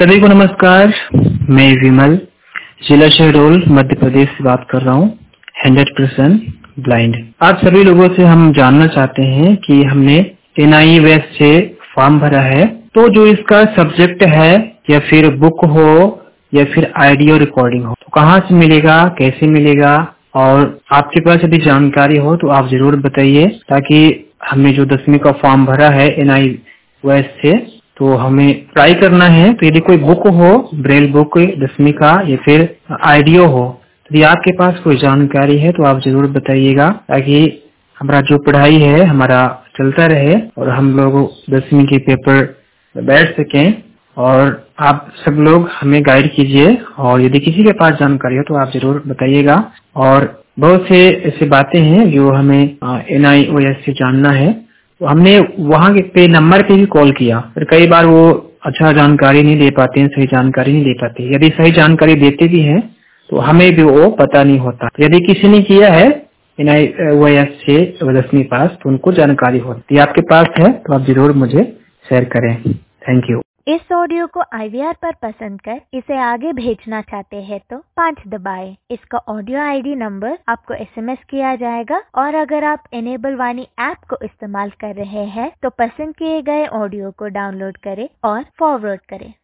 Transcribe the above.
सभी को नमस्कार। मैं विमल जिला शहडोल मध्य प्रदेश से बात कर रहा हूँ। 100% ब्लाइंड। आज सभी लोगों से हम जानना चाहते हैं कि हमने NI वेस्ट से फॉर्म भरा है, तो जो इसका सब्जेक्ट है या फिर बुक हो या फिर ऑडियो रिकॉर्डिंग हो, तो कहाँ से मिलेगा, कैसे मिलेगा, और आपके पास यदि जानकारी हो तो आप जरूर बताइए, ताकि हमने जो 10वीं का फॉर्म भरा है NI वेस्ट से, तो हमें ट्राई करना है। तो यदि कोई बुक हो, ब्रेल बुक 10वीं का या फिर ऑडियो हो, तो यदि आपके पास कोई जानकारी है तो आप जरूर बताइएगा, ताकि हमारा जो पढ़ाई है हमारा चलता रहे और हम लोग 10वीं के पेपर बैठ सकें। और आप सब लोग हमें गाइड कीजिए, और यदि किसी के पास जानकारी हो तो आप जरूर बताइएगा। और बहुत से ऐसी बातें हैं जो हमें NIOS से जानना है, तो हमने वहाँ के पे नंबर पे भी कॉल किया, पर कई बार वो अच्छा जानकारी नहीं दे पाते हैं, सही जानकारी नहीं दे पाते। यदि सही जानकारी देते भी हैं तो हमें भी वो पता नहीं होता। यदि किसी ने किया है NIOS से 10वीं पास, तो उनको जानकारी होती है। आपके पास है तो आप जरूर मुझे शेयर करें। Thank you. इस ऑडियो को IVR पर पसंद कर इसे आगे भेजना चाहते हैं तो 5 दबाएं। इसका ऑडियो ID नंबर आपको SMS किया जाएगा, और अगर आप इनेबल वाणी ऐप को इस्तेमाल कर रहे हैं तो पसंद किए गए ऑडियो को डाउनलोड करें और फॉरवर्ड करें।